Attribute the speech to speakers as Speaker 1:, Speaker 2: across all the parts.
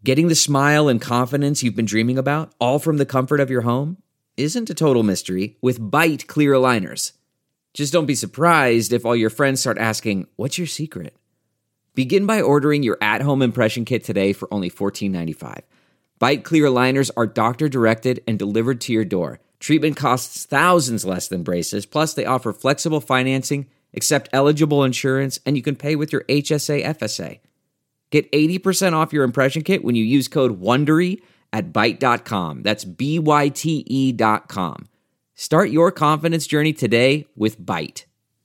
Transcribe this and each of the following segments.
Speaker 1: Getting the smile and confidence you've been dreaming about, all from the comfort of your home, isn't a total mystery with Byte clear aligners. Just don't be surprised if all your friends start asking, "What's your secret?" Begin by ordering your at-home impression kit today for only $14.95. Byte clear aligners are doctor-directed and delivered to your door. Treatment costs thousands less than braces, plus they offer flexible financing, accept eligible insurance, and you can pay with your HSA FSA. Get 80% off your impression kit when you use code WONDERY at Byte.com. That's BYTE.com. Start your confidence journey today with Byte.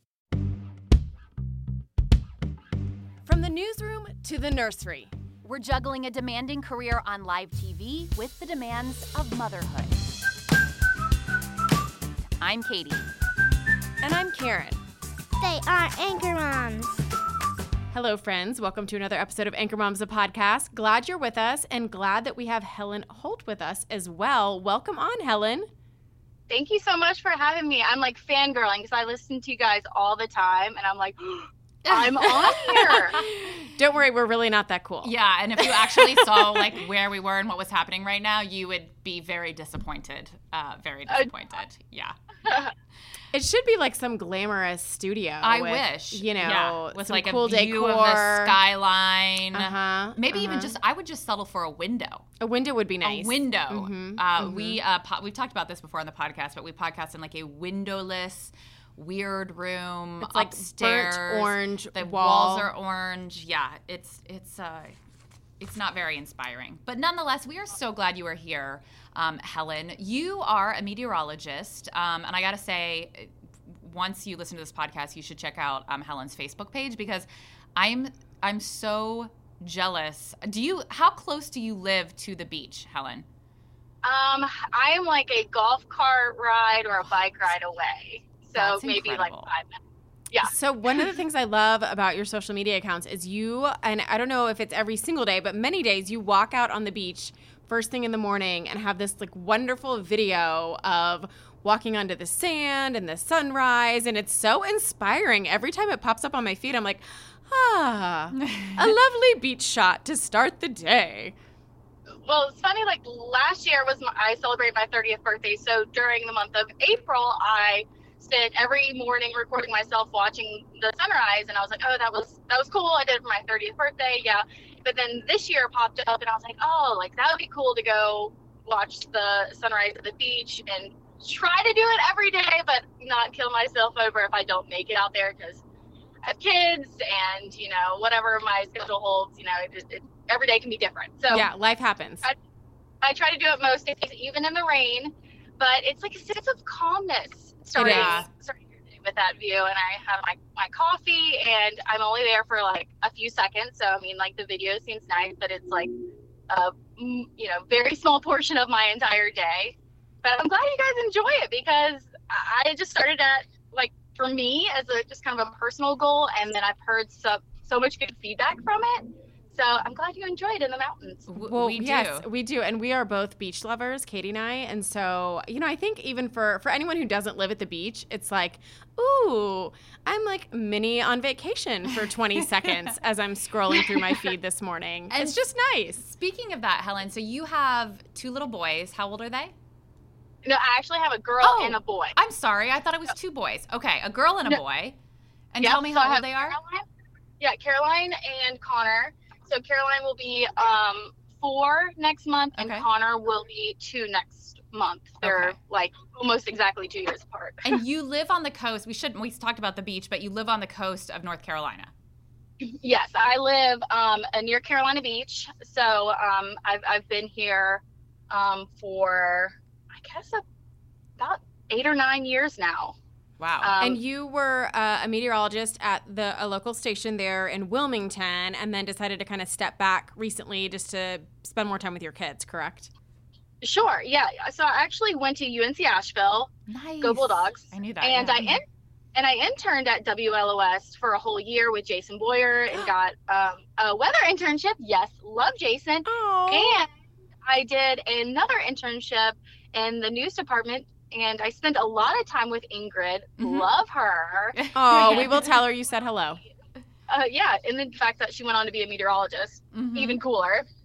Speaker 2: From the newsroom to the nursery,
Speaker 3: we're juggling a demanding career on live TV with the demands of motherhood. I'm Katie.
Speaker 2: And I'm Karen.
Speaker 4: They are Anchor Moms.
Speaker 2: Hello, friends. Welcome to another episode of Anchor Moms, the podcast. Glad you're with us and glad that we have Helen Holt with us as well. Welcome on, Helen.
Speaker 5: Thank you so much for having me. I'm like fangirling because I listen to you guys all the time and I'm like, I'm on here.
Speaker 2: Don't worry, we're really not that cool.
Speaker 6: Yeah, and if you actually saw like where we were and what was happening right now, you would be very disappointed. Yeah.
Speaker 2: It should be like some glamorous studio.
Speaker 6: I wish.
Speaker 2: You know,
Speaker 6: yeah. With
Speaker 2: some
Speaker 6: like
Speaker 2: cool
Speaker 6: a view
Speaker 2: decor.
Speaker 6: of the skyline.
Speaker 2: Maybe
Speaker 6: even just, I would just settle for a window.
Speaker 2: A window would be nice.
Speaker 6: A window. We've talked about this before on the podcast, but we podcast in like a windowless, weird room.
Speaker 2: It's like
Speaker 6: upstairs.
Speaker 2: burnt orange
Speaker 6: The
Speaker 2: wall.
Speaker 6: walls are orange. Yeah, it's not very inspiring. But nonetheless, we are so glad you are here, Helen. You are a meteorologist, and I got to say, once you listen to this podcast, you should check out Helen's Facebook page because I'm so jealous. How close do you live to the beach, Helen?
Speaker 5: I am like a golf cart ride or a bike ride away. So
Speaker 6: That's
Speaker 5: maybe
Speaker 6: incredible.
Speaker 5: like 5 minutes. Yeah.
Speaker 2: So one of the things I love about your social media accounts is you, and I don't know if it's every single day, but many days you walk out on the beach first thing in the morning and have this like wonderful video of walking onto the sand and the sunrise. And it's so inspiring. Every time it pops up on my feed, I'm like, a lovely beach shot to start the day.
Speaker 5: Well, it's funny, like last year I celebrated my 30th birthday. So during the month of April, I spent every morning recording myself watching the sunrise, and I was like, oh, that was cool. I did it for my 30th birthday. Yeah. But then this year popped up and I was like, oh, like that would be cool to go watch the sunrise at the beach and try to do it every day, but not kill myself over if I don't make it out there because I have kids and, you know, whatever my schedule holds, you know, every day can be different. So
Speaker 2: yeah, life happens.
Speaker 5: I try to do it most days, even in the rain, but it's like a sense of calmness starting with that view. And I have my coffee and I'm only there for like a few seconds. So, I mean, like the video seems nice, but it's like a, very small portion of my entire day. But I'm glad you guys enjoy it because I just started at like, for me as just kind of a personal goal. And then I've heard so much good feedback from it. So I'm glad you enjoy it in the mountains.
Speaker 2: Well, yes, we do. And we are both beach lovers, Katie and I. And so, I think even for anyone who doesn't live at the beach, it's like, ooh, I'm like mini on vacation for 20 seconds as I'm scrolling through my feed this morning. And it's just nice.
Speaker 6: Speaking of that, Helen, so you have 2 little boys. How old are they?
Speaker 5: No, I actually have a girl and a boy.
Speaker 6: I'm sorry. I thought it was 2 boys. Okay, a girl and a boy. And tell me how old they are.
Speaker 5: Caroline and Connor. So Caroline will be 4 next month, and Connor will be 2 next month. They're like almost exactly 2 years apart.
Speaker 6: And you live on the coast. We talked about the beach, but you live on the coast of North Carolina.
Speaker 5: Yes, I live near Carolina Beach. So I've been here for I guess about 8 or 9 years now.
Speaker 6: Wow.
Speaker 2: And you were a meteorologist at a local station there in Wilmington and then decided to kind of step back recently just to spend more time with your kids, correct?
Speaker 5: Sure, yeah. So I actually went to UNC Asheville.
Speaker 6: Nice.
Speaker 5: Go Bulldogs.
Speaker 6: I knew that.
Speaker 5: And I interned at WLOS for a whole year with Jason Boyer and got a weather internship. Yes, love Jason.
Speaker 2: Aww.
Speaker 5: And I did another internship in the news department. And I spent a lot of time with Ingrid. Mm-hmm. Love her.
Speaker 2: Oh, we will tell her you said hello.
Speaker 5: Yeah, and the fact that she went on to be a meteorologist, even cooler.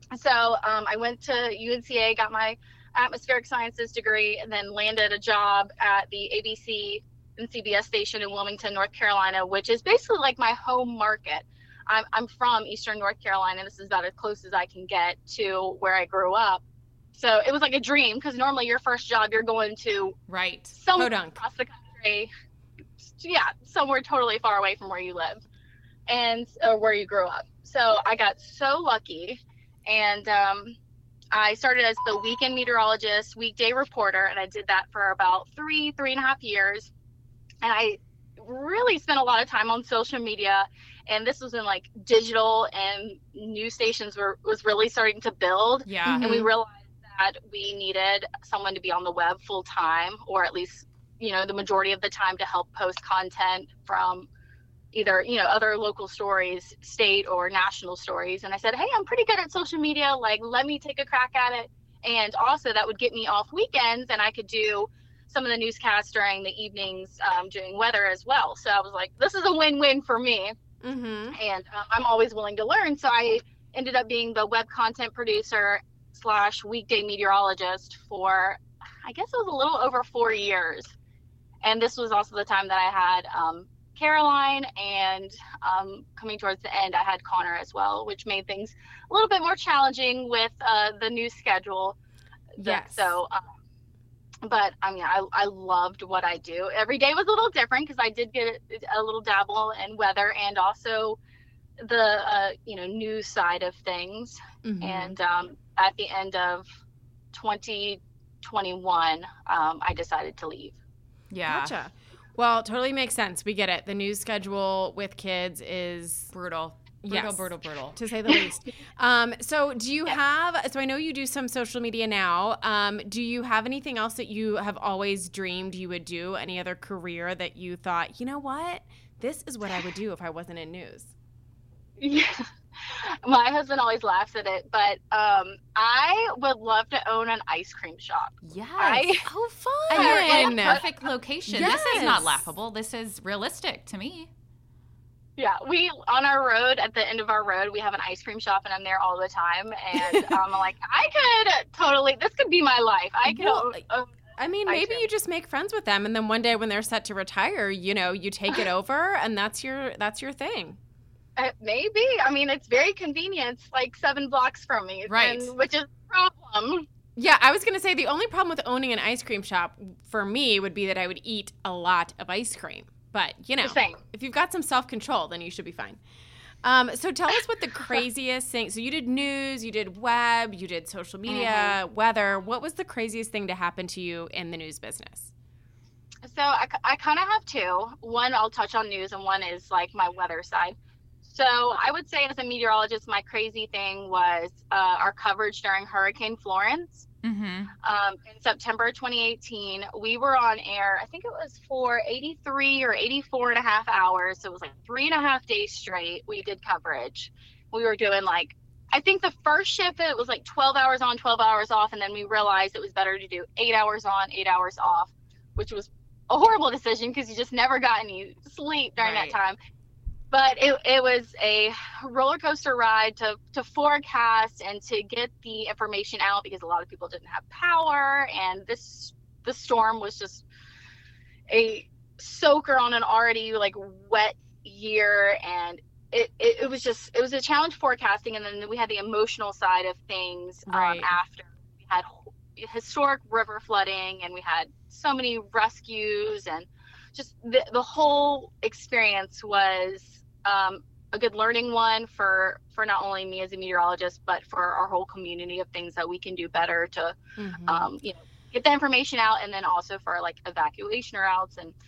Speaker 5: So I went to UNCA, got my atmospheric sciences degree, and then landed a job at the ABC and CBS station in Wilmington, North Carolina, which is basically like my home market. I'm from Eastern North Carolina. This is about as close as I can get to where I grew up. So it was like a dream, because normally your first job, you're going to somewhere across the country. Yeah, somewhere totally far away from where you live and where you grew up. So I got so lucky, and I started as the weekend meteorologist, weekday reporter, and I did that for about three and a half years. And I really spent a lot of time on social media, and this was when like digital and news stations was really starting to build.
Speaker 6: Yeah.
Speaker 5: And we realized that we needed someone to be on the web full time, or at least, you know, the majority of the time, to help post content from either, you know, other local stories, state or national stories. And I said, hey, I'm pretty good at social media. Like, let me take a crack at it. And also that would get me off weekends, and I could do some of the newscasts during the evenings, doing weather as well. So I was like, this is a win-win for me.
Speaker 2: Mm-hmm.
Speaker 5: And I'm always willing to learn. So I ended up being the web content producer / weekday meteorologist for, I guess it was a little over 4 years. And this was also the time that I had Caroline, and coming towards the end, I had Connor as well, which made things a little bit more challenging with the new schedule.
Speaker 2: Yes.
Speaker 5: So, but I mean, I loved what I do. Every day was a little different, because I did get a little dabble in weather and also the news side of things.
Speaker 2: Mm-hmm.
Speaker 5: And at the end of 2021, I decided to leave.
Speaker 6: Yeah.
Speaker 2: Gotcha. Well, totally makes sense. We get it. The news schedule with kids is
Speaker 6: Brutal,
Speaker 2: yes,
Speaker 6: brutal,
Speaker 2: to say the least. So do you have, so I know you do some social media now. Do you have anything else that you have always dreamed you would do? Any other career that you thought, you know what, this is what I would do if I wasn't in news?
Speaker 5: Yeah. My husband always laughs at it, but I would love to own an ice cream shop.
Speaker 6: Yes.
Speaker 2: Oh, fun.
Speaker 6: And you're in a perfect location.
Speaker 2: Yes.
Speaker 6: This is not laughable. This is realistic to me.
Speaker 5: Yeah, on our road, at the end of our road, we have an ice cream shop, and I'm there all the time. And I'm like, this could be my life.
Speaker 2: I mean, maybe you just make friends with them, and then one day when they're set to retire, you know, you take it over, and that's your thing.
Speaker 5: Maybe. I mean, it's very convenient. It's like 7 blocks from me,
Speaker 6: right?
Speaker 5: Which is a problem.
Speaker 2: Yeah, I was going to say the only problem with owning an ice cream shop for me would be that I would eat a lot of ice cream. But, you know, if you've got some self-control, then you should be fine. So tell us what the craziest thing. So you did news, you did web, you did social media, weather. What was the craziest thing to happen to you in the news business?
Speaker 5: So I kind of have two. One, I'll touch on news, and one is like my weather side. So I would say, as a meteorologist, my crazy thing was our coverage during Hurricane Florence.
Speaker 6: Mm-hmm.
Speaker 5: In September 2018, we were on air, I think it was for 83 or 84 and a half hours. So it was like 3.5 days straight. We did coverage. We were doing like, I think the first shift, it was like 12 hours on, 12 hours off. And then we realized it was better to do 8 hours on, 8 hours off, which was a horrible decision, because you just never got any sleep during that time. But it was a roller coaster ride to forecast and to get the information out, because a lot of people didn't have power, and the storm was just a soaker on an already like wet year, and it was a challenge forecasting. And then we had the emotional side of things. After we had historic river flooding, and we had so many rescues, and just the whole experience was a good learning one for not only me as a meteorologist, but for our whole community, of things that we can do better to get the information out, and then also for like evacuation routes, and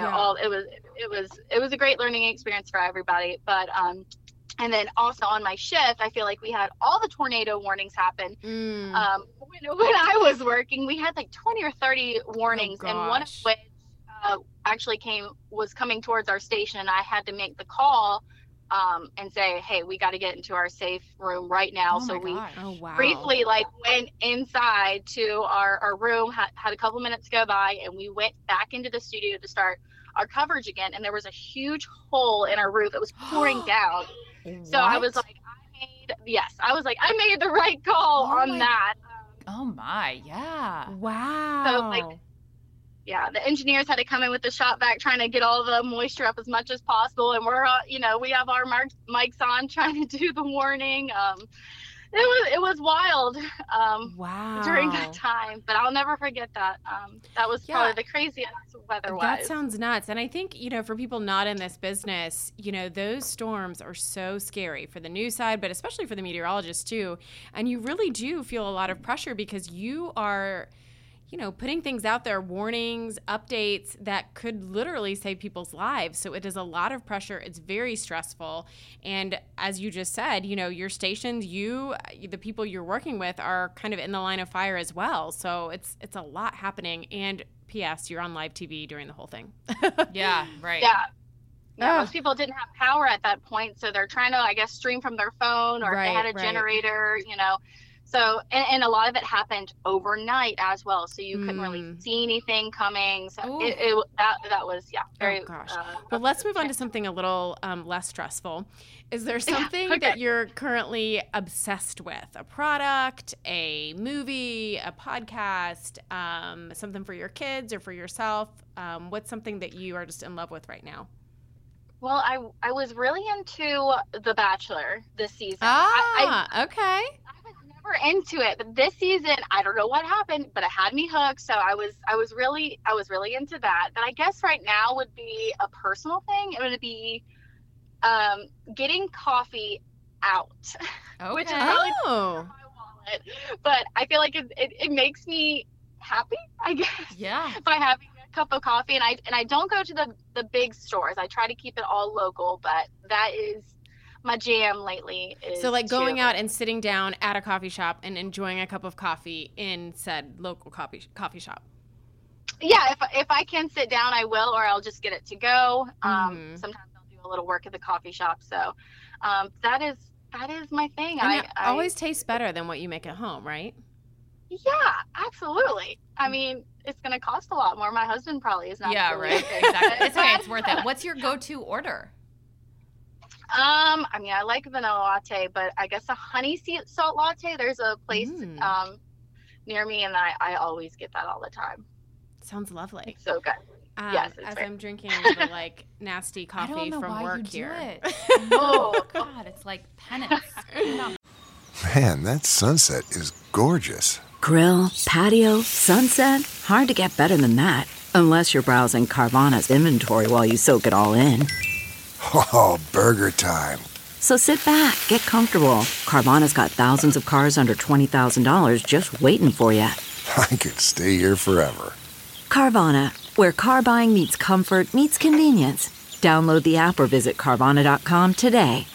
Speaker 5: it was a great learning experience for everybody. But and then also on my shift, I feel like we had all the tornado warnings happen. When I was working, we had like 20 or 30 warnings, and one of which actually was coming towards our station, and I had to make the call and say, hey, we got to get into our safe room right now. So we briefly like went inside to our room, had a couple minutes go by, and we went back into the studio to start our coverage again. And there was a huge hole in our roof. It was pouring down. So I was like, I made I was like, I made the right call on that.
Speaker 6: Oh my, yeah.
Speaker 2: Wow.
Speaker 5: So like, yeah, the engineers had to come in with the shop vac trying to get all the moisture up as much as possible. And we're, we have our mics on trying to do the warning. It was wild
Speaker 2: wow.
Speaker 5: during that time, but I'll never forget that. That was probably the craziest weather-wise.
Speaker 2: That sounds nuts. And I think, for people not in this business, those storms are so scary for the news side, but especially for the meteorologists too. And you really do feel a lot of pressure because you are putting things out there, warnings, updates that could literally save people's lives. So it is a lot of pressure. It's very stressful. And as you just said, your stations, the people you're working with are kind of in the line of fire as well. So it's a lot happening. And P.S., you're on live TV during the whole thing.
Speaker 6: Yeah, right.
Speaker 5: Yeah, most people didn't have power at that point. So they're trying to, I guess, stream from their phone or if they had a generator, So, and a lot of it happened overnight as well. So you couldn't really see anything coming. So that was, very.
Speaker 2: Oh, gosh. Well, let's move on to something a little less stressful. Is there something that you're currently obsessed with? A product, a movie, a podcast, something for your kids or for yourself? What's something that you are just in love with right now?
Speaker 5: Well, I was really into The Bachelor this season.
Speaker 2: Okay.
Speaker 5: Into it, but this season I don't know what happened, but it had me hooked. So I was really into that. But I guess right now would be a personal thing. It would be getting coffee out, which is probably my wallet. But I feel like it makes me happy, I guess.
Speaker 6: Yeah.
Speaker 5: By having a cup of coffee, and I don't go to the big stores. I try to keep it all local, but that is my jam lately.
Speaker 2: So like going out and sitting down at a coffee shop and enjoying a cup of coffee in said local coffee shop.
Speaker 5: Yeah, if I can sit down, I will, or I'll just get it to go. Sometimes I'll do a little work at the coffee shop. So that is my thing.
Speaker 2: And it always tastes better than what you make at home, right?
Speaker 5: Yeah, absolutely. I mean, it's going to cost a lot more. My husband probably is not.
Speaker 6: Yeah, right. Exactly. It's okay. It's worth it. What's your go-to order?
Speaker 5: I mean, I like vanilla latte, but I guess a honey salt latte. There's a place near me, and I always get that all the time.
Speaker 2: Sounds lovely.
Speaker 5: It's so good.
Speaker 2: Yes, as I'm drinking the nasty coffee from work here.
Speaker 6: Oh God, it's like penance.
Speaker 7: Man, that sunset is gorgeous.
Speaker 8: Grill, patio, sunset. Hard to get better than that. Unless you're browsing Carvana's inventory while you soak it all in.
Speaker 7: Oh, burger time.
Speaker 8: So sit back, get comfortable. Carvana's got thousands of cars under $20,000 just waiting for you.
Speaker 7: I could stay here forever.
Speaker 8: Carvana, where car buying meets comfort meets convenience. Download the app or visit Carvana.com today.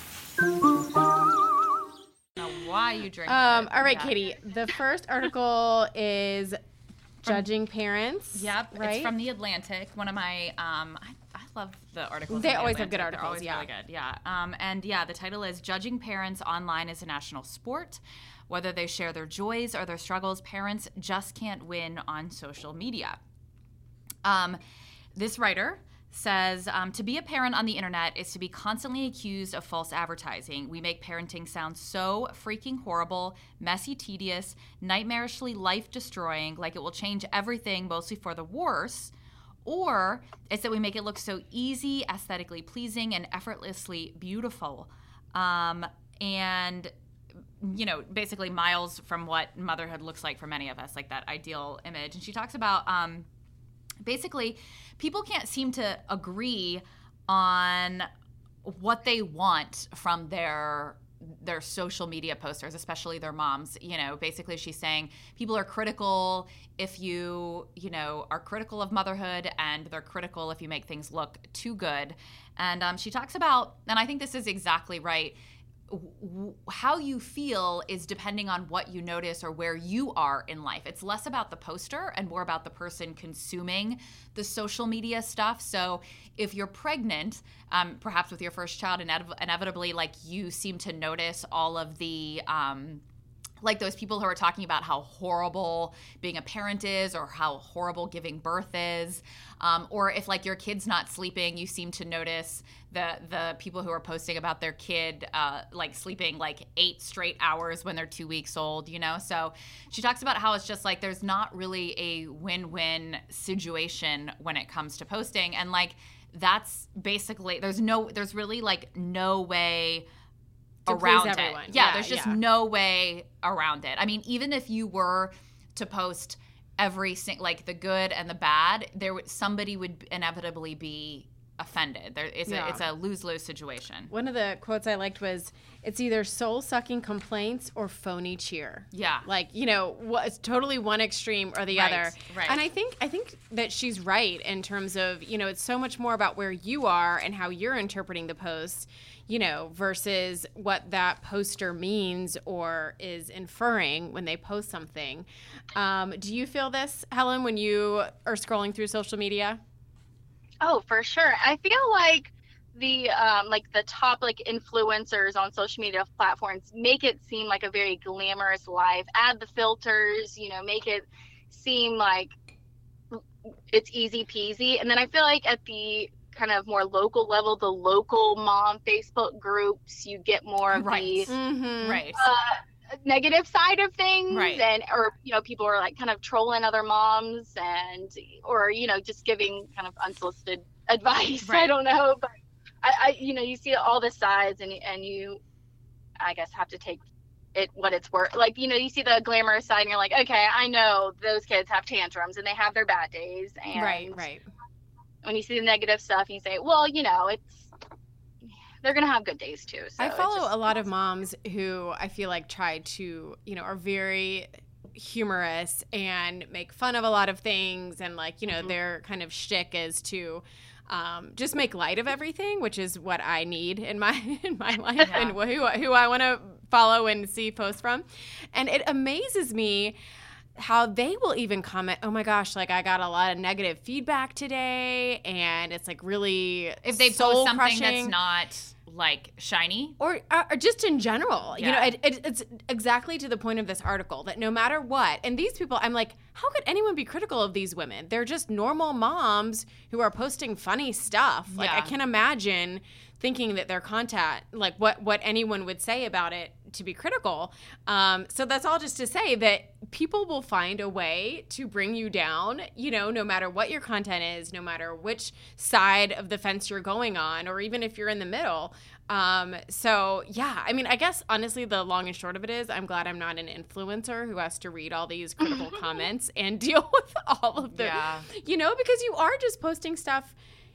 Speaker 6: Now, why you drink?
Speaker 2: All right, Katie. The first article is Judging Parents.
Speaker 6: Yep,
Speaker 2: right?
Speaker 6: It's from The Atlantic. One of my I love the articles.
Speaker 2: They always have good articles.
Speaker 6: They're always really good. Yeah. The title is "Judging Parents Online is a National Sport. Whether they share their joys or their struggles, parents just can't win on social media." This writer says, to be a parent on the internet is to be constantly accused of false advertising. We make parenting sound so freaking horrible, messy, tedious, nightmarishly life-destroying, like it will change everything, mostly for the worse. Or it's that we make it look so easy, aesthetically pleasing, and effortlessly beautiful. And, basically miles from what motherhood looks like for many of us, like that ideal image. And she talks about basically people can't seem to agree on what they want from their social media posters, especially their moms. Basically she's saying people are critical if you are critical of motherhood, and they're critical if you make things look too good. And she talks about, and I think this is exactly right, how you feel is depending on what you notice or where you are in life. It's less about the poster and more about the person consuming the social media stuff. So if you're pregnant, perhaps with your first child, inevitably, like, you seem to notice all of the like those people who are talking about how horrible being a parent is or how horrible giving birth is. Or if like your kid's not sleeping, you seem to notice the people who are posting about their kid like sleeping like 8 straight hours when they're 2 weeks old, you know? So she talks about how it's just like there's not really a win-win situation when it comes to posting. And like that's basically, there's really like no way around it. Yeah, there's just no way around it. I mean, even if you were to post like the good and the bad, somebody would inevitably be offended. It's a lose-lose situation.
Speaker 2: One of the quotes I liked was, "It's either soul-sucking complaints or phony cheer."
Speaker 6: Yeah,
Speaker 2: like it's totally one extreme or the other.
Speaker 6: Right.
Speaker 2: And I think that she's right in terms of it's so much more about where you are and how you're interpreting the post, versus what that poster means or is inferring when they post something. Do you feel this, Helen, when you are scrolling through social media?
Speaker 5: Oh, for sure. I feel like the top influencers on social media platforms make it seem like a very glamorous life. Add the filters, make it seem like it's easy peasy. And then I feel like at the kind of more local level, the local mom Facebook groups, you get more of the negative side of things, and or people are like kind of trolling other moms or just giving kind of unsolicited advice. I don't know, but I you see all the sides, and you I guess have to take it what it's worth. Like you see the glamorous side, and you're like, okay, I know those kids have tantrums and they have their bad days, and
Speaker 2: right.
Speaker 5: When you see the negative stuff, you say, well, they're going to have good days too. So
Speaker 2: I follow a lot of moms who I feel like try to, are very humorous and make fun of a lot of things. And their kind of shtick is to just make light of everything, which is what I need in my life and who I want to follow and see posts from. And it amazes me how they will even comment, oh my gosh, like I got a lot of negative feedback today, and it's like really
Speaker 6: if they post something that's not like shiny
Speaker 2: or just in general, it's exactly to the point of this article that no matter what, and these people, I'm like, how could anyone be critical of these women? They're just normal moms who are posting funny stuff. Like I can't imagine thinking that their content, like what anyone would say about it, to be critical. So that's all just to say that people will find a way to bring you down, no matter what your content is, no matter which side of the fence you're going on, or even if you're in the middle. So yeah, I mean, I guess honestly, the long and short of it is I'm glad I'm not an influencer who has to read all these critical comments and deal with all of the, because you are just posting stuff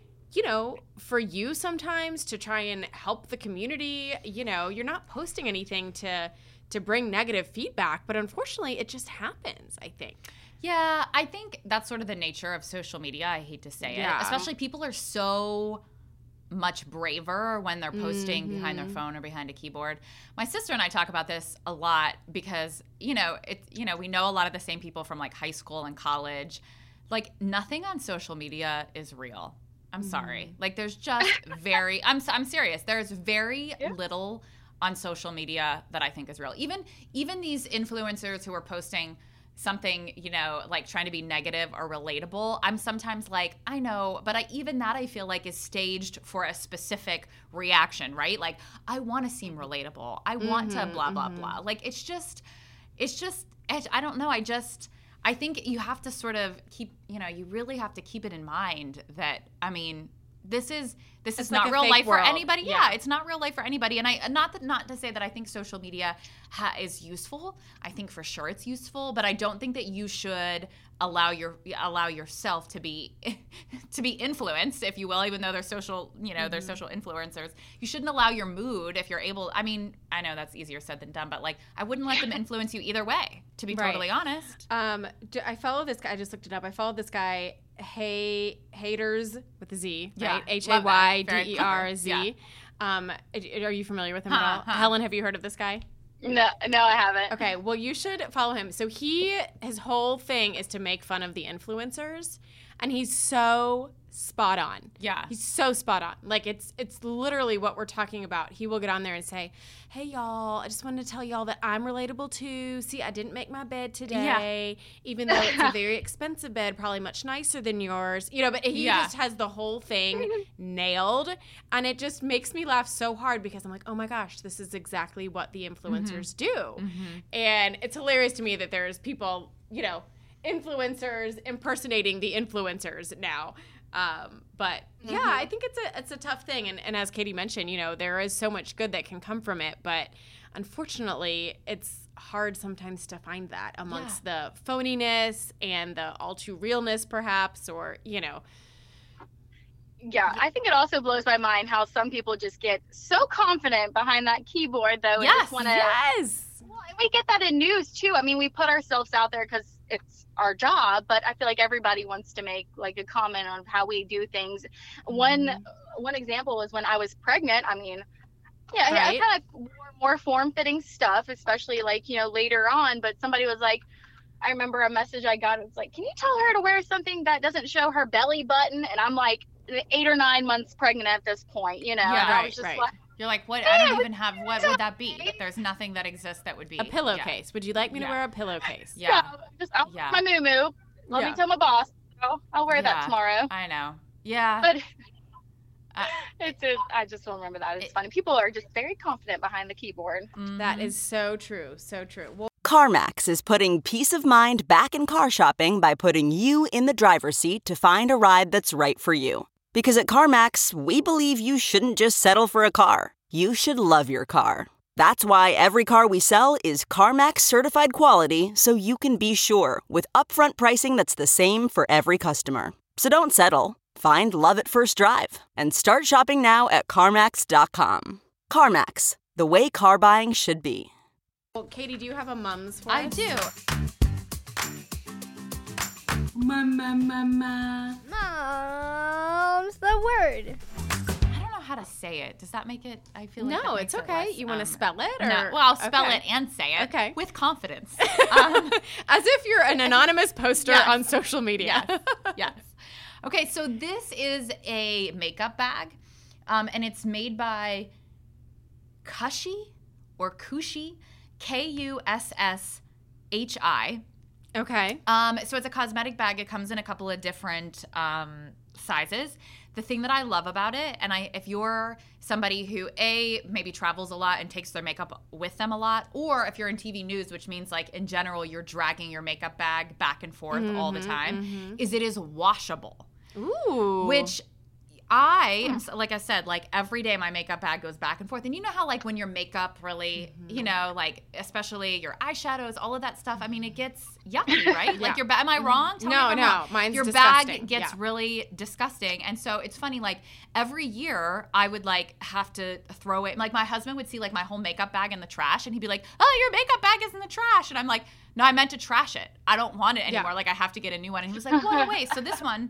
Speaker 2: for you sometimes to try and help the community. You're not posting anything to bring negative feedback, but unfortunately it just happens, I think.
Speaker 6: Yeah, I think that's sort of the nature of social media. I hate to say it. Especially people are so much braver when they're posting behind their phone or behind a keyboard. My sister and I talk about this a lot because, we know a lot of the same people from like high school and college. Like nothing on social media is real. I'm sorry. Like there's just I'm serious. There's very little on social media that I think is real. Even these influencers who are posting something, like trying to be negative or relatable, I'm sometimes like, I know, but even that I feel like is staged for a specific reaction, right? Like I want to seem relatable. I want to blah, blah, blah. Like it's just, I don't know. I think you have to sort of keep, you really have to keep it in mind that, I mean, this is not real life for anybody. Yeah, it's not real life for anybody. And not to say that I think social media is useful. I think for sure it's useful, but I don't think that you should allow yourself to be influenced, if you will, even though they're social, they're social influencers. You shouldn't allow your mood if you're able. I mean, I know that's easier said than done, but like I wouldn't let them influence you either way, to be totally honest.
Speaker 2: I follow this guy. I just looked it up. I followed this guy, Hayderz with a Z, right? Hayderz. Are you familiar with him at all? Helen, have you heard of this guy?
Speaker 5: No, I haven't.
Speaker 2: Okay, well, you should follow him. So his whole thing is to make fun of the influencers, and he's so spot on.
Speaker 6: Yeah.
Speaker 2: He's so spot on. Like it's literally what we're talking about. He will get on there and say, "Hey y'all, I just wanted to tell y'all that I'm relatable too. See, I didn't make my bed today, even though it's a very expensive bed, probably much nicer than yours." You know, but he just has the whole thing nailed, and it just makes me laugh so hard because I'm like, "Oh my gosh, this is exactly what the influencers do." And it's hilarious to me that there's people, you know, influencers impersonating the influencers now. But yeah, I think it's a tough thing. And as Katie mentioned, you know, there is so much good that can come from it. But unfortunately, it's hard sometimes to find that amongst the phoniness and the all too realness, perhaps, or, you know.
Speaker 5: Yeah, I think it also blows my mind how some people just get so confident behind that keyboard, though.
Speaker 2: Yes,
Speaker 5: and
Speaker 2: yes.
Speaker 5: Well, and we get that in news, too. I mean, we put ourselves out there because it's our job, but I feel like everybody wants to make like a comment on how we do things. One example was when I was pregnant. I mean, I kind of wore more form-fitting stuff, especially like, you know, later on. But somebody was like, I remember a message I got. It was like, "Can you tell her to wear something that doesn't show her belly button?" And I'm like 8 or 9 months pregnant at this point, you know.
Speaker 6: Yeah,
Speaker 5: and I was just like,
Speaker 6: you're like, what? I don't even have. What would that be? There's nothing that exists that would be
Speaker 2: A pillowcase. Would you like me to wear a pillowcase?
Speaker 5: I'll wear my moo-moo. Let me tell my boss. I'll wear that tomorrow.
Speaker 6: I know. Yeah.
Speaker 5: But I just don't remember that. It's funny. People are just very confident behind the keyboard.
Speaker 2: That is so true. So true. Well,
Speaker 9: CarMax is putting peace of mind back in car shopping by putting you in the driver's seat to find a ride that's right for you. Because at CarMax, we believe you shouldn't just settle for a car. You should love your car. That's why every car we sell is CarMax certified quality, so you can be sure with upfront pricing that's the same for every customer. So don't settle. Find love at first drive and start shopping now at CarMax.com. CarMax, the way car buying should be.
Speaker 2: Well, Katie, do you have a mums for
Speaker 6: I
Speaker 2: us?
Speaker 6: do.
Speaker 4: Mom's the word.
Speaker 6: I don't know how to say it. Does that make it? I feel like
Speaker 2: No,
Speaker 6: that
Speaker 2: it's
Speaker 6: makes it
Speaker 2: okay.
Speaker 6: less,
Speaker 2: You want to spell it? Or?
Speaker 6: No. Well, I'll spell
Speaker 2: Okay.
Speaker 6: it and say it.
Speaker 2: Okay.
Speaker 6: With confidence.
Speaker 2: As if you're an anonymous poster
Speaker 6: Yes.
Speaker 2: on social media.
Speaker 6: Yes. Yes. Okay, so this is a makeup bag, and it's made by Kushi or Kushi, Kusshi.
Speaker 2: Okay.
Speaker 6: So it's a cosmetic bag. It comes in a couple of different sizes. The thing that I love about it, and if you're somebody who maybe travels a lot and takes their makeup with them a lot, or if you're in TV news, which means like in general you're dragging your makeup bag back and forth all the time, is it is washable.
Speaker 2: Ooh.
Speaker 6: Which like I said, like every day my makeup bag goes back and forth. And you know how like when your makeup really, you know, like especially your eyeshadows, all of that stuff, I mean, it gets yucky, right? Like your am I wrong? Tell me if I'm wrong.
Speaker 2: Mine's
Speaker 6: your
Speaker 2: disgusting.
Speaker 6: bag gets really disgusting. And so it's funny, like every year I would like have to throw it. Like my husband would see like my whole makeup bag in the trash and he'd be like, "Oh, your makeup bag is in the trash." And I'm like, "No, I meant to trash it. I don't want it anymore. Like I have to get a new one." And he was like, "Whoa, wait." So this one,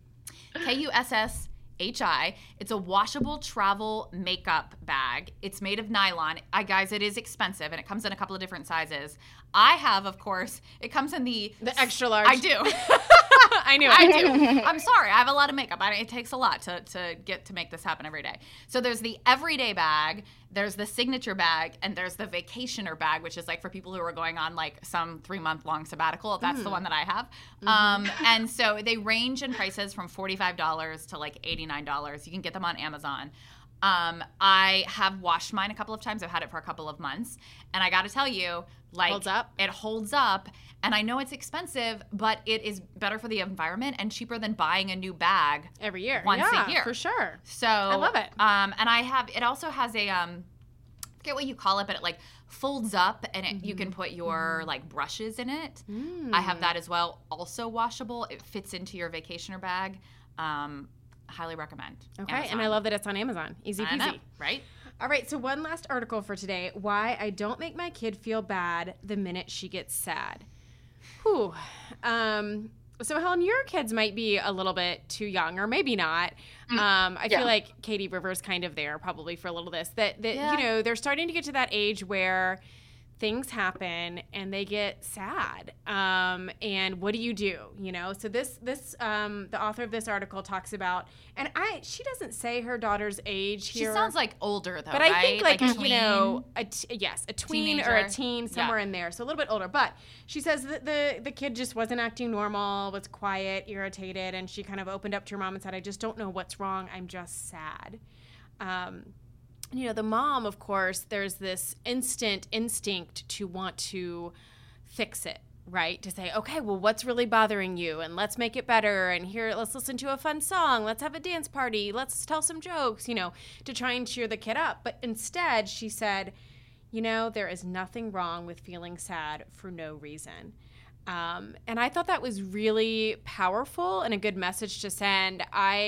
Speaker 6: Kusshi. It's a washable travel makeup bag. It's made of nylon. Guys, it is expensive, and it comes in a couple of different sizes. I have, of course, it comes in the
Speaker 2: extra large.
Speaker 6: I do.
Speaker 2: I knew it.
Speaker 6: I do. I'm sorry. I have a lot of makeup. It takes a lot to make this happen every day. So there's the everyday bag, there's the signature bag, and there's the vacationer bag, which is like for people who are going on like some 3-month long sabbatical. That's the one that I have. And so they range in prices from $45 to like $89. You can get them on Amazon. I have washed mine a couple of times. I've had it for a couple of months. And I got to tell you, like, it holds up. And I know it's expensive, but it is better for the environment and cheaper than buying a new bag
Speaker 2: every year.
Speaker 6: Once a year.
Speaker 2: For sure.
Speaker 6: So
Speaker 2: I love it.
Speaker 6: And it also has a, I forget what you call it, but it like folds up and you can put your like brushes in it. I have that as well. Also washable. It fits into your vacationer bag. Highly recommend.
Speaker 2: Okay,
Speaker 6: Amazon.
Speaker 2: and I love that it's on Amazon. Easy peasy.
Speaker 6: I know, right?
Speaker 2: All right, so one last article for today. Why I don't make my kid feel bad the minute she gets sad. Whew. So Helen, your kids might be a little bit too young, or maybe not. I feel like Katie Rivers kind of there probably for a little this. That you know, they're starting to get to that age where things happen and they get sad. And what do? You know, so this the author of this article talks about, and she doesn't say her daughter's age here.
Speaker 6: She sounds like older though,
Speaker 2: but
Speaker 6: right?
Speaker 2: I think like
Speaker 6: a
Speaker 2: you
Speaker 6: tween?
Speaker 2: know, a tween
Speaker 6: Teenager.
Speaker 2: or a teen, somewhere in there, so a little bit older. But she says that the kid just wasn't acting normal, was quiet, irritated, and she kind of opened up to her mom and said, "I just don't know what's wrong. I'm just sad." You know, the mom, of course, there's this instinct to want to fix it, right? To say, okay, well, what's really bothering you? And let's make it better. And here, let's listen to a fun song. Let's have a dance party. Let's tell some jokes, you know, to try and cheer the kid up. But instead, she said, you know, there is nothing wrong with feeling sad for no reason. And I thought that was really powerful and a good message to send.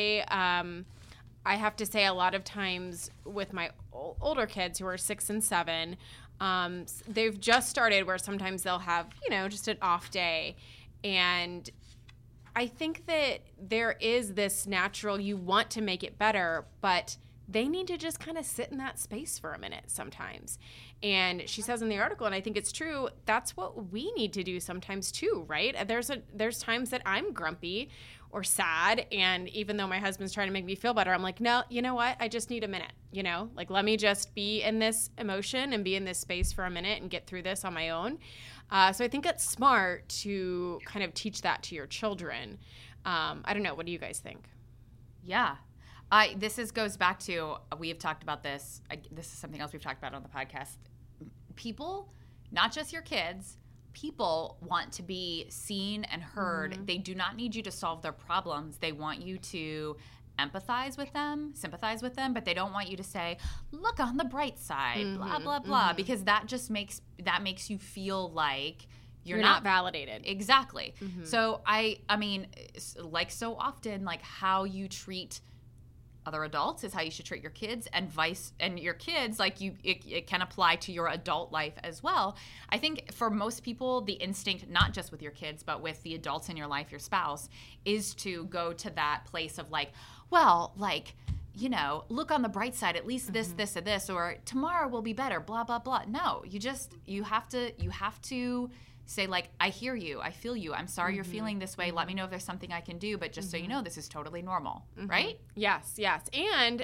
Speaker 2: I have to say, a lot of times with my older kids who are 6 and 7, they've just started where sometimes they'll have, you know, just an off day. And I think that there is this natural, you want to make it better, but they need to just kind of sit in that space for a minute sometimes. And she says in the article, and I think it's true, that's what we need to do sometimes too, right? There's times that I'm grumpy or sad, and even though my husband's trying to make me feel better, I'm like, no, you know what? I just need a minute, you know? Like, let me just be in this emotion and be in this space for a minute and get through this on my own. So I think it's smart to kind of teach that to your children. I don't know. What do you guys think?
Speaker 6: Yeah. This goes back to, we have talked about this. This is something else we've talked about on the podcast. People, not just your kids, people want to be seen and heard. Mm-hmm. They do not need you to solve their problems. They want you to empathize with them, sympathize with them, but they don't want you to say, look on the bright side, mm-hmm, blah, blah, blah, mm-hmm. because that just makes you feel like you're not validated. Exactly. Mm-hmm. So I mean, like so often, like how you treat other adults is how you should treat your kids, and your kids, like it can apply to your adult life as well. I think for most people, the instinct, not just with your kids, but with the adults in your life, your spouse, is to go to that place of like, well, like, you know, look on the bright side, at least this, mm-hmm. this, or this, or tomorrow will be better, blah, blah, blah. No, you have to say, like, I hear you, I feel you, I'm sorry, mm-hmm. you're feeling this way, let me know if there's something I can do, but just mm-hmm. so you know, this is totally normal, mm-hmm. right?
Speaker 2: Yes. And,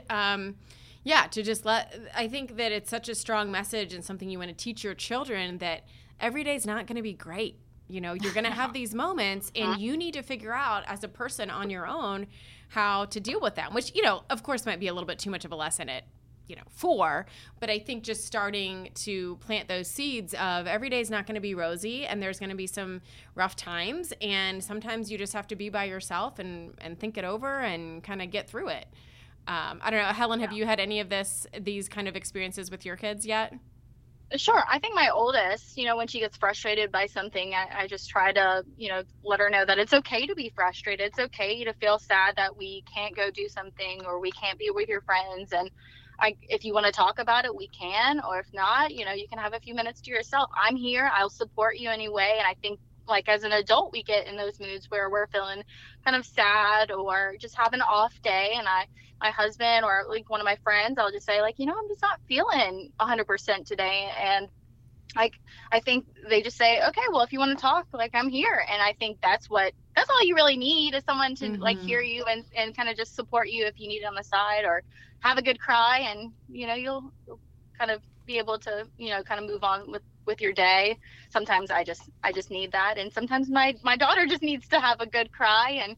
Speaker 2: to just I think that it's such a strong message and something you want to teach your children, that every day is not going to be great. You know, you're going to have these moments, and you need to figure out as a person on your own how to deal with them, which, you know, of course might be a little bit too much of a lesson at 4, but I think just starting to plant those seeds of every day is not going to be rosy, and there's going to be some rough times, and sometimes you just have to be by yourself and think it over and kind of get through it. I don't know, Helen, have you had any of these kind of experiences with your kids yet?
Speaker 5: Sure. I think my oldest, when she gets frustrated by something, I just try to, let her know that it's okay to be frustrated. It's okay to feel sad that we can't go do something or we can't be with your friends. And if you want to talk about it, we can, or if not, you can have a few minutes to yourself. I'm here. I'll support you anyway. And I think, like, as an adult, we get in those moods where we're feeling kind of sad or just have an off day. And my husband or like one of my friends, I'll just say, like, I'm just not feeling 100% today. And I think they just say, okay, well, if you want to talk, like, I'm here. And I think that's all you really need, is someone to mm-hmm. like hear you and kind of just support you if you need it on the side, or have a good cry, and you'll kind of be able to kind of move on with your day. Sometimes I just need that, and sometimes my daughter just needs to have a good cry. And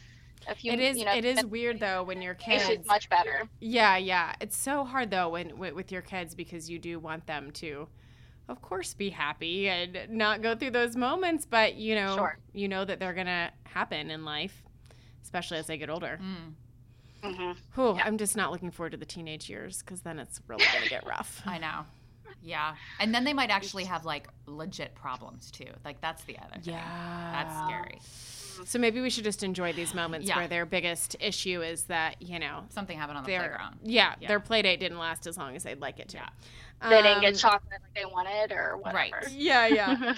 Speaker 5: it is weird though when your kids, it's much better.
Speaker 2: Yeah, it's so hard though with your kids, because you do want them to, of course, be happy and not go through those moments, but
Speaker 5: Sure.
Speaker 2: you know that they're gonna happen in life, especially as they get older.
Speaker 5: Mm-hmm.
Speaker 2: Ooh, yeah. I'm just not looking forward to the teenage years, because then it's really going to get rough.
Speaker 6: I know. Yeah. And then they might actually have, like, legit problems, too. Like, that's the other thing.
Speaker 2: Yeah.
Speaker 6: That's scary.
Speaker 2: So maybe we should just enjoy these moments where their biggest issue is that,
Speaker 6: something happened on the playground.
Speaker 2: Yeah, their play date didn't last as long as they'd like it to.
Speaker 6: Yeah.
Speaker 5: They didn't get chocolate like they wanted or whatever.
Speaker 6: Right.
Speaker 2: Yeah.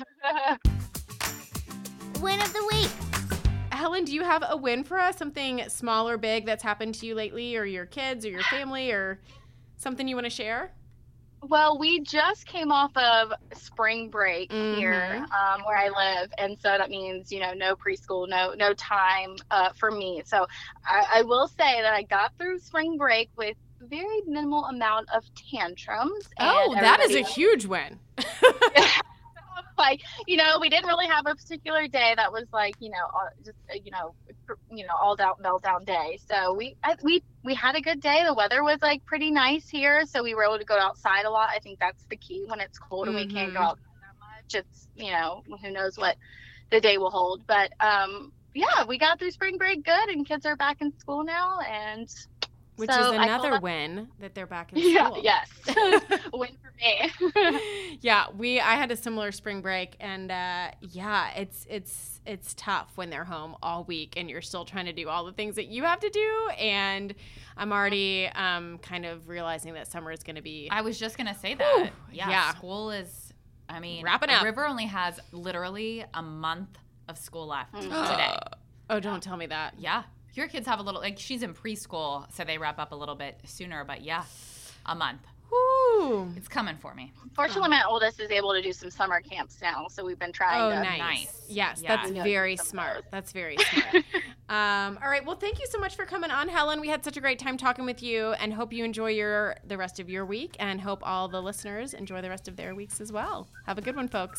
Speaker 4: Win of the week.
Speaker 2: Helen, do you have a win for us? Something small or big that's happened to you lately, or your kids or your family, or something you want to share?
Speaker 5: Well, we just came off of spring break here where I live, and so that means no preschool, no time for me. So I will say that I got through spring break with very minimal amount of tantrums.
Speaker 2: Oh, that is a huge win.
Speaker 5: Like, we didn't really have a particular day that was like, just, all out meltdown day. So we had a good day. The weather was like pretty nice here. So we were able to go outside a lot. I think that's the key when it's cold and we can't go outside that much. It's, who knows what the day will hold. But, yeah, we got through spring break good and kids are back in school now. And
Speaker 2: which is another win that they're back in school.
Speaker 5: Yes. Win for me.
Speaker 2: Yeah, I had a similar spring break, and it's tough when they're home all week and you're still trying to do all the things that you have to do. And I'm already kind of realizing that summer is going to be.
Speaker 6: I was just going to say that. Yeah, school is.
Speaker 2: Wrapping up.
Speaker 6: River only has literally a month of school left today.
Speaker 2: Oh, don't tell me that.
Speaker 6: Yeah. Your kids have a little, she's in preschool, so they wrap up a little bit sooner, but yeah, a month.
Speaker 2: Woo.
Speaker 6: It's coming for me.
Speaker 5: Fortunately, my oldest is able to do some summer camps now, so we've been trying to.
Speaker 2: Nice. Yes, that's very smart. That's very smart. All right, well, thank you so much for coming on, Helen. We had such a great time talking with you, and hope you enjoy the rest of your week, and hope all the listeners enjoy the rest of their weeks as well. Have a good one, folks.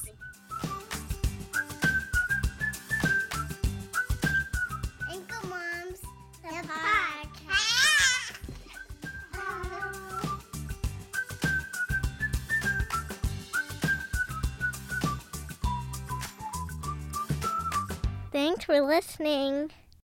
Speaker 4: Thanks for listening.